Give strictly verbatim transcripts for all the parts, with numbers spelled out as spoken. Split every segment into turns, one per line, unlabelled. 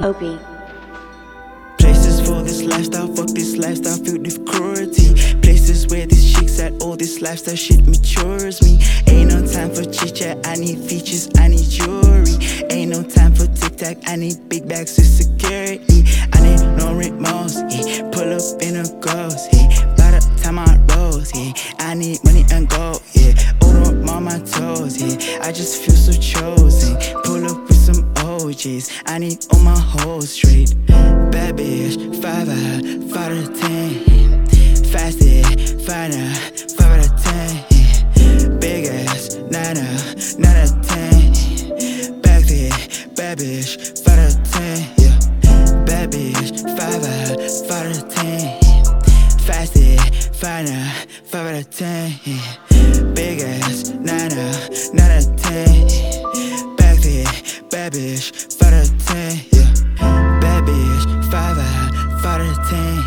Opie.
Places for this lifestyle, fuck this lifestyle filled with cruelty. Places where this chicks at, all this lifestyle shit matures me. Ain't no time for chit chat, I need features, I need jewelry. Ain't no time for tic tac, I need big bags of security. I need no remorse, yeah. Pull up in a ghost, yeah. By the time I rose, yeah. I need money and gold, yeah. Hold up on my toes, yeah. I just feel so chosen. Pull up with some O Gs, I need all my hoes straight. Bad bitch, five out, five out of ten. Fasted, five out, five out of ten. Big ass, nine out, nine out of ten. Back there, bad bitch, five out of ten. Yeah, bad bitch, five out, five out of ten. Fasted, five out, five out of ten. Big ass, nine out, nine out of ten. Back there, bad bitch, five out of ten. Yeah. Bad bitch, five out, five out of ten.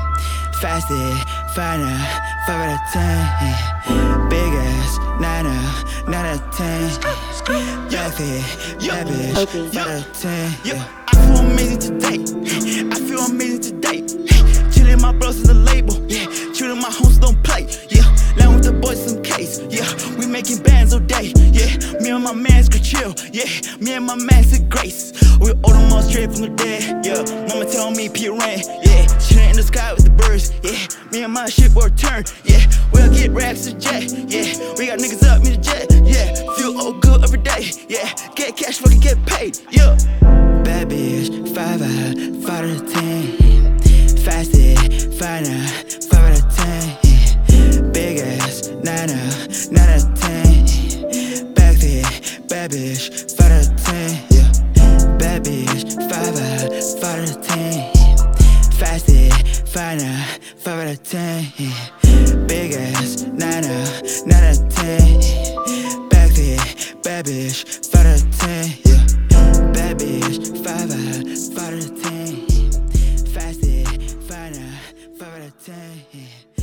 Fasted, five out, five out of ten. Big ass, nine out, nine out of ten. Back there, bad bitch, five out of ten. Yeah, I feel amazing today. I feel amazing today. Chillin' my bros in the label. Yeah, chillin' my hoes don't play. Yeah, land with the boys some case. Yeah, we making bands all day. Yeah, me and my mans could chill. Yeah, me and my mans at Grace. We order them all straight from the dead. Yeah, mama tell me pure rain. Yeah, chillin' in the sky with the birds. Yeah, me and my shit will turn. Yeah, we'll get racks to jet. Yeah, we got niggas up in the jet. Yeah, feel all good every day. Yeah, get cash, fucking get paid. Yeah, bad bitch, five out, five out of ten. Fasted, five out, five out of ten. Big ass, nine out, nine out of ten. Back there, bad bitch, five out of ten. Yeah, bad bitch, five out, five out of ten. Fasted, five out, five out of ten. Big ass, nine out, nine out of ten. Back there, bad bitch, five out of ten. Yeah, bad bitch, five out, five out of ten. Fasted, five out, five out of ten.